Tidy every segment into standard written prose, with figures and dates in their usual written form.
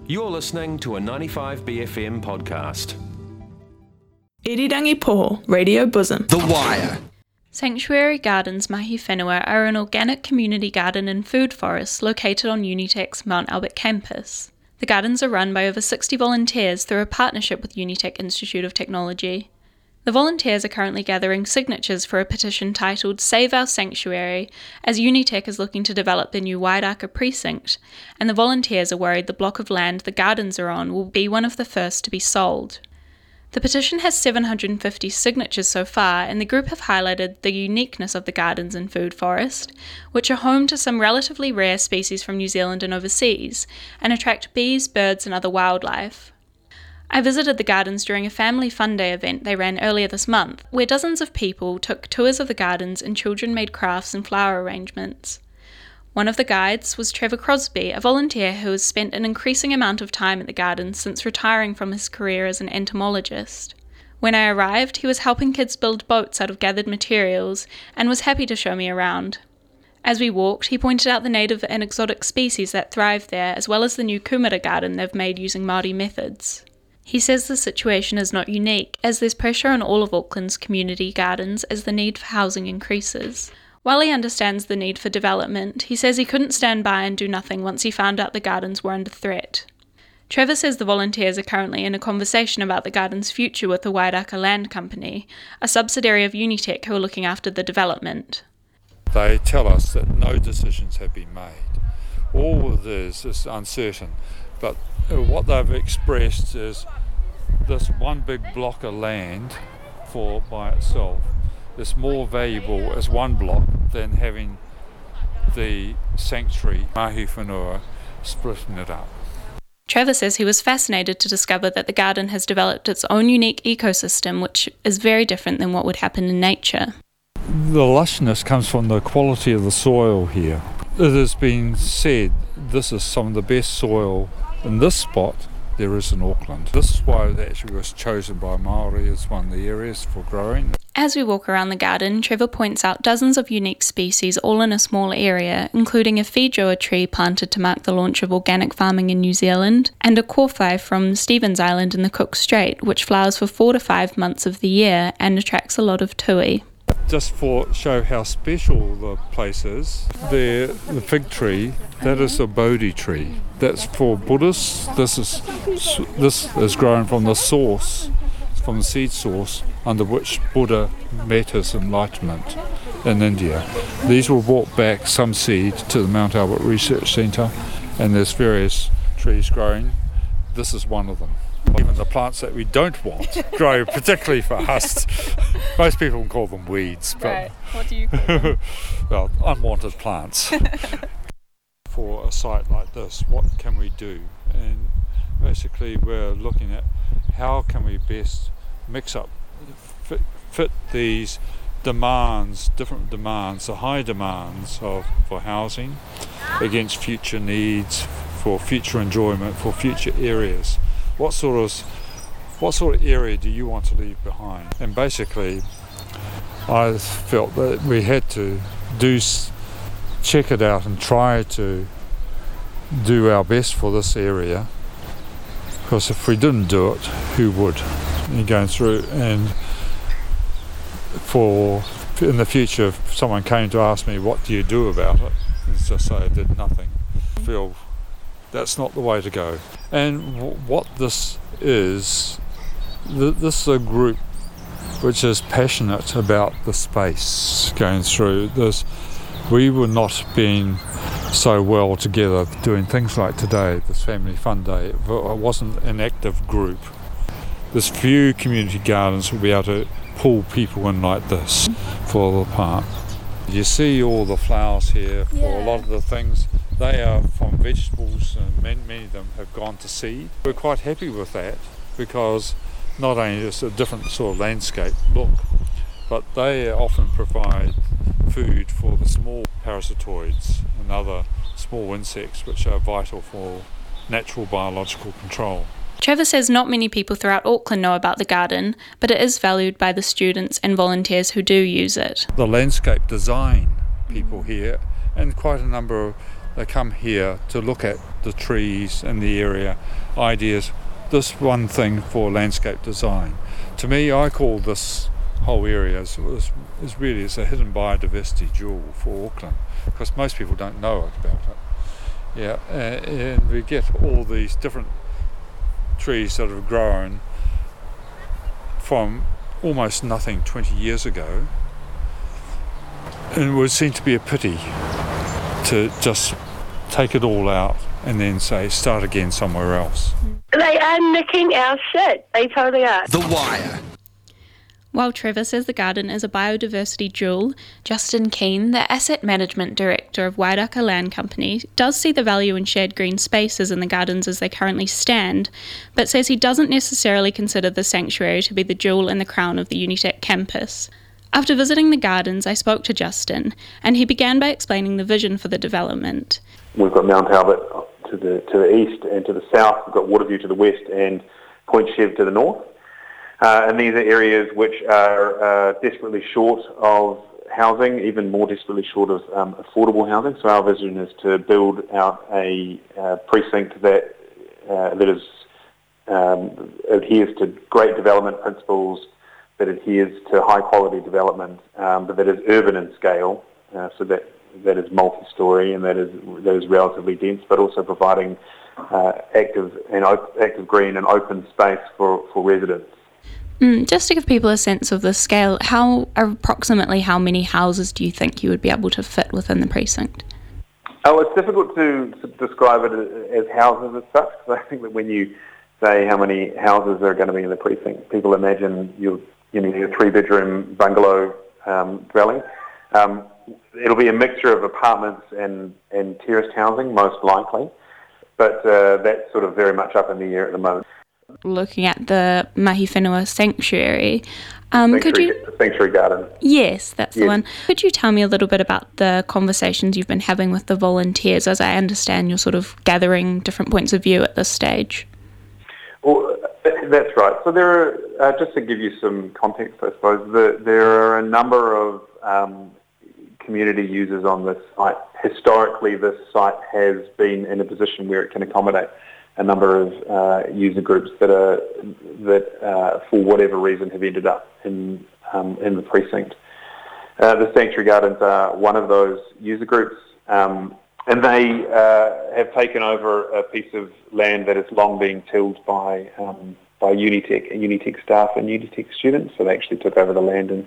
You're listening to a 95BFM podcast. Irirangi Poho, Radio Bosom. The Wire. Sanctuary Gardens Mahi Whenua are an organic community garden and food forest located on Unitec's Mount Albert campus. The gardens are run by over 60 volunteers through a partnership with Unitec Institute of Technology. The volunteers are currently gathering signatures for a petition titled Save Our Sanctuary, as Unitec is looking to develop the new Wairaka precinct, and the volunteers are worried the block of land the gardens are on will be one of the first to be sold. The petition has 750 signatures so far, and the group have highlighted the uniqueness of the gardens and food forest, which are home to some relatively rare species from New Zealand and overseas, and attract bees, birds and other wildlife. I visited the gardens during a family fun day event they ran earlier this month, where dozens of people took tours of the gardens and children made crafts and flower arrangements. One of the guides was Trevor Crosby, a volunteer who has spent an increasing amount of time at the gardens since retiring from his career as an entomologist. When I arrived, he was helping kids build boats out of gathered materials and was happy to show me around. As we walked, he pointed out the native and exotic species that thrive there, as well as the new kumara garden they've made using Māori methods. He says the situation is not unique, as there's pressure on all of Auckland's community gardens as the need for housing increases. While he understands the need for development, he says he couldn't stand by and do nothing once he found out the gardens were under threat. Trevor says the volunteers are currently in a conversation about the garden's future with the Wairaka Land Company, a subsidiary of Unitec who are looking after the development. They tell us that no decisions have been made. All of this is uncertain, but what they've expressed is this one big block of land by itself is more valuable as one block than having the sanctuary Mahi Whenua splitting it up. Trevor says he was fascinated to discover that the garden has developed its own unique ecosystem, which is very different than what would happen in nature. The lushness comes from the quality of the soil here. It has been said this is some of the best soil in this spot there is in Auckland. This is why it actually was chosen by Māori as one of the areas for growing. As we walk around the garden, Trevor points out dozens of unique species all in a small area, including a feijoa tree planted to mark the launch of organic farming in New Zealand, and a kōwhai from Stevens Island in the Cook Strait, which flowers for 4 to 5 months of the year and attracts a lot of tui. Just for show how special the place is, the fig tree, that is a Bodhi tree. That's for Buddhists. This is grown from the source, from the seed source under which Buddha met his enlightenment in India. These were brought back, some seed, to the Mount Albert Research Centre, and there's various trees growing. This is one of them. Even the plants that we don't want grow, particularly for us. Most people call them weeds. But right. What do you call them? Well, unwanted plants. For a site like this, what can we do? And basically we're looking at how can we best mix up, fit these demands, different demands, the high demands for housing against future needs, for future enjoyment, for future areas. What sort of area do you want to leave behind? And basically, I felt that we had to check it out and try to do our best for this area, because if we didn't do it, who would? And going through, and in the future, if someone came to ask me, what do you do about it? And just say I did nothing. I feel that's not the way to go. And what this is a group which is passionate about the space going through this. We were not being so well together doing things like today, this family fun day. It wasn't an active group. There's few community gardens will be able to pull people in like this for the park. You see all the flowers here for a lot of the things. They are from vegetables, and many of them have gone to seed. We're quite happy with that, because not only is it a different sort of landscape look, but they often provide food for the small parasitoids and other small insects which are vital for natural biological control. Trevor says not many people throughout Auckland know about the garden, but it is valued by the students and volunteers who do use it. The landscape design people here, and quite a number of They come here to look at the trees in the area, ideas, this one thing for landscape design. To me, I call this whole area is really it's a hidden biodiversity jewel for Auckland, because most people don't know about it. Yeah, and we get all these different trees that have grown from almost nothing 20 years ago, and it would seem to be a pity to just take it all out and then say start again somewhere else. They are nicking our shit. They totally are. The Wire. While Trevor says the garden is a biodiversity jewel, Justin Keane, the Asset Management Director of Wairaka Land Company, does see the value in shared green spaces in the gardens as they currently stand, but says he doesn't necessarily consider the sanctuary to be the jewel in the crown of the Unitec campus. After visiting the gardens, I spoke to Justin, and he began by explaining the vision for the development. We've got Mount Albert to the east and to the south. We've got Waterview to the west and Point Chev to the north. And these are areas which are desperately short of housing, even more desperately short of affordable housing. So our vision is to build out a precinct that adheres to great development principles, that adheres to high quality development, but that is urban in scale, so that is multi-storey and that is relatively dense, but also providing active green and open space for residents. Just to give people a sense of the scale, approximately how many houses do you think you would be able to fit within the precinct? Oh, it's difficult to describe it as houses as such, because I think that when you say how many houses are going to be in the precinct, people imagine your 3-bedroom bungalow dwelling. It'll be a mixture of apartments and terraced housing, most likely, but that's sort of very much up in the air at the moment. Looking at the Mahi Whenua Sanctuary, Sanctuary Garden. Yes, that's the one. Could you tell me a little bit about the conversations you've been having with the volunteers? As I understand, you're sort of gathering different points of view at this stage. Well, that's right. So there are, just to give you some context, I suppose, there are a number of community users on this site. Historically, this site has been in a position where it can accommodate a number of user groups that for whatever reason have ended up in the precinct. The Sanctuary Gardens are one of those user groups, and they have taken over a piece of land that has long been tilled by Unitec staff and Unitec students. So they actually took over the land in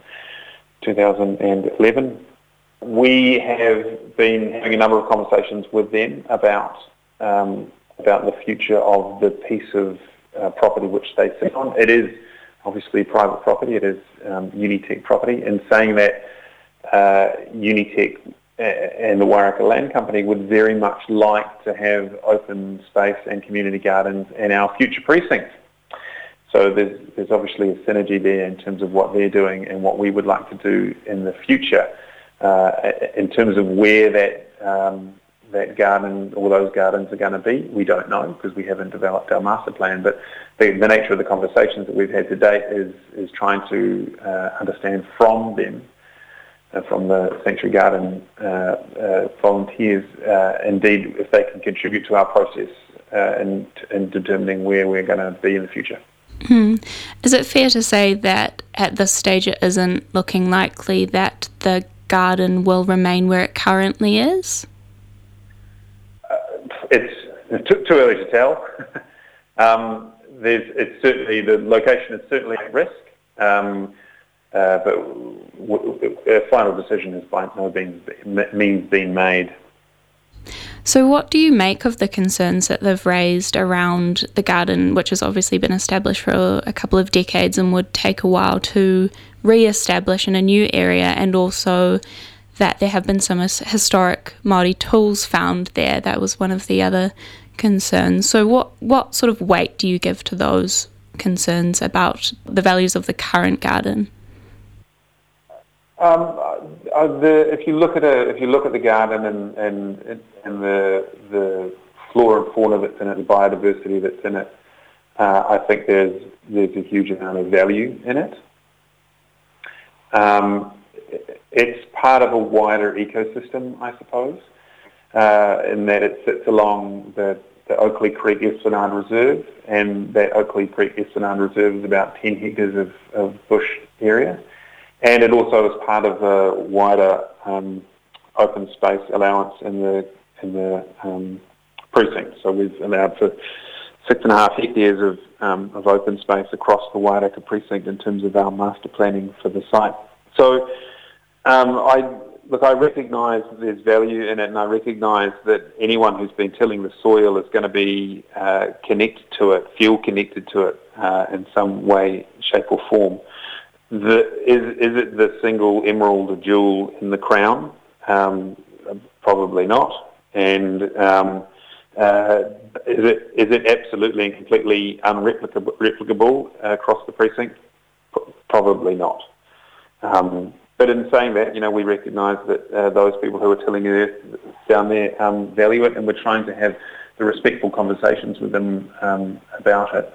2011. We have been having a number of conversations with them about the future of the piece of property which they sit on. It is obviously private property. It is Unitec property. In saying that, Unitec and the Wairaka Land Company would very much like to have open space and community gardens in our future precinct. So there's obviously a synergy there in terms of what they're doing and what we would like to do in the future. In terms of where that garden or those gardens are going to be, we don't know because we haven't developed our master plan. But the nature of the conversations that we've had to date is trying to understand from them, from the Sanctuary Garden volunteers, indeed if they can contribute to our process in determining where we're going to be in the future. Is it fair to say that at this stage it isn't looking likely that the garden will remain where it currently is? It's too early to tell. It's certainly, the location is certainly at risk, but a final decision has by no means been made. So what do you make of the concerns that they've raised around the garden, which has obviously been established for a couple of decades and would take a while to re-establish in a new area, and also that there have been some historic Māori tools found there? That was one of the other concerns. So what sort of weight do you give to those concerns about the values of the current garden? If you look at the garden and the flora and fauna that's in it, the biodiversity that's in it, I think there's a huge amount of value in it. It's part of a wider ecosystem, I suppose. in that it sits along the Oakley Creek Esplanade Reserve, and that Oakley Creek Esplanade Reserve is about 10 hectares of bush area. And it also is part of a wider open space allowance in the precinct. So we've allowed for 6.5 hectares of open space across the Wairaka precinct in terms of our master planning for the site. So I recognise there's value in it, and I recognise that anyone who's been tilling the soil is going to be connected to it, feel connected to it in some way, shape or form. Is it the single emerald or jewel in the crown? Probably not. And is it absolutely and completely unreplicable across the precinct? Probably not. But in saying that, we recognise that those people who are tilling the earth down there value it, and we're trying to have the respectful conversations with them about it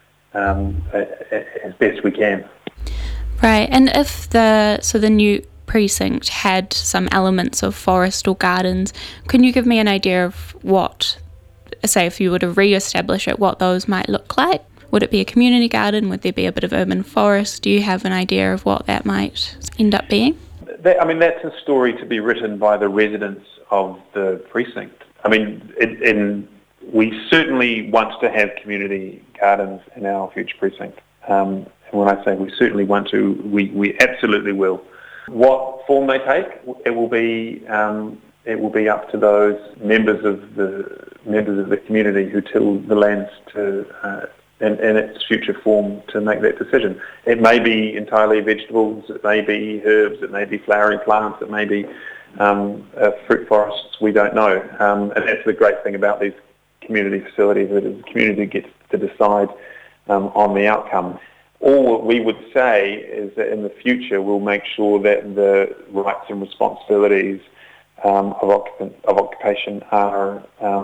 as best we can. Right, and if the new precinct had some elements of forest or gardens, can you give me an idea of what, say if you were to re-establish it, what those might look like? Would it be a community garden? Would there be a bit of urban forest? Do you have an idea of what that might end up being? That's a story to be written by the residents of the precinct. We certainly want to have community gardens in our future precinct. And when I say we certainly want to, we absolutely will. What form they take, it will be up to those members of the community who till the lands to in its future form to make that decision. It may be entirely vegetables, it may be herbs, it may be flowering plants, it may be fruit forests. We don't know, and that's the great thing about these community facilities, that the community gets to decide on the outcome. All we would say is that in the future we'll make sure that the rights and responsibilities of occupation are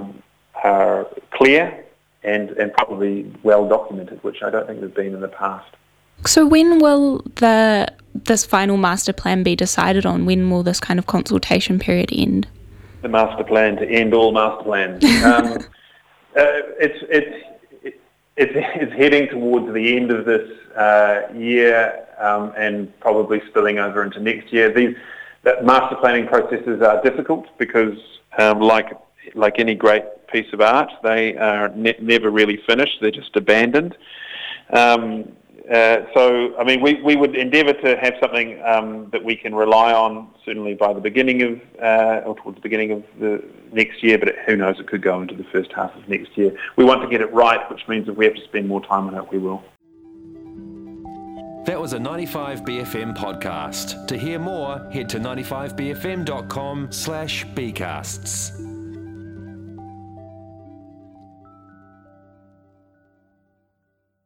clear and probably well documented, which I don't think they've been in the past. So when will this final master plan be decided on? When will this kind of consultation period end? The master plan to end all master plans. It's heading towards the end of this year and probably spilling over into next year. The master planning processes are difficult because, like any great piece of art, they are never really finished. They're just abandoned. We would endeavour to have something that we can rely on, certainly by the beginning of, or towards the beginning of the next year, but who knows, it could go into the first half of next year. We want to get it right, which means if we have to spend more time on it, we will. That was a 95BFM podcast. To hear more, head to 95BFM.com/bcasts.